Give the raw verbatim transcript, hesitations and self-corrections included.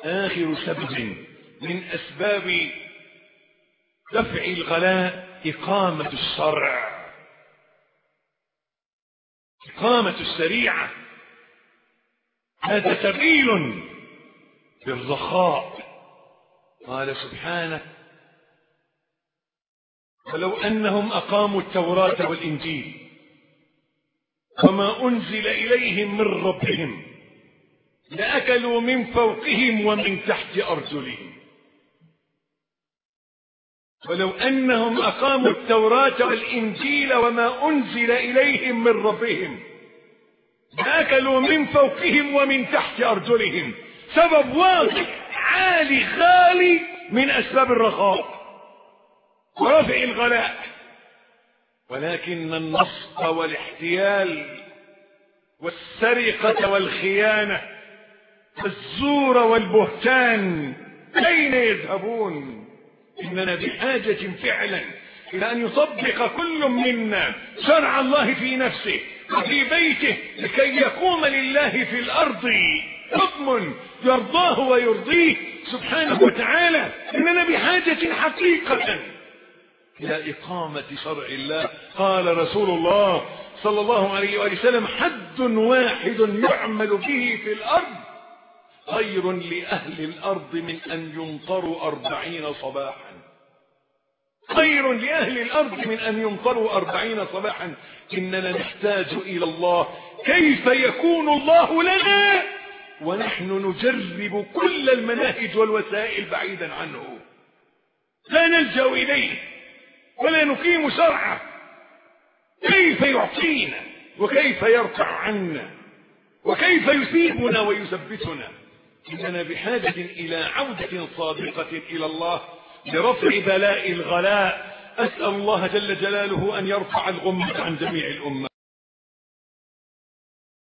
آخر سبب من أسباب دفع الغلاء إقامة الشرع، إقامة الشريعة. هذا سبيل للرخاء. قال سبحانه: ولو أنهم أقاموا التوراة والإنجيل وما أنزل إليهم من ربهم لأكلوا من فوقهم ومن تحت أرجلهم. ولو أنهم أقاموا التوراة والإنجيل وما أنزل إليهم من ربهم لأكلوا من فوقهم ومن تحت أرجلهم. سبب واضح عالي غالي من أسباب الرخاء ورفع الغلاء. ولكن النصب والاحتيال والسرقة والخيانة والزور والبهتان أين يذهبون؟ إننا بحاجة فعلا إلى أن يطبق كل منا شرع الله في نفسه وفي بيته لكي يقوم لله في الأرض حكم يرضاه ويرضيه سبحانه وتعالى. إننا بحاجة حقيقة إلى إقامة شرع الله. قال رسول الله صلى الله عليه وسلم: حد واحد يعمل به في الأرض خير لأهل الأرض من أن يمطروا أربعين صباحا. خير لأهل الأرض من أن يمطروا أربعين صباحا. إننا نحتاج إلى الله. كيف يكون الله لنا ونحن نجرب كل المناهج والوسائل بعيدا عنه؟ لا نلجأ إليه ولا نقيم شرعه. كيف يعطينا وكيف يرفع عنا وكيف يثيبنا ويثبتنا؟ إننا بحاجة إلى عودة صادقة إلى الله لرفع بلاء الغلاء. أسأل الله جل جلاله أن يرفع الغمة عن جميع الأمة.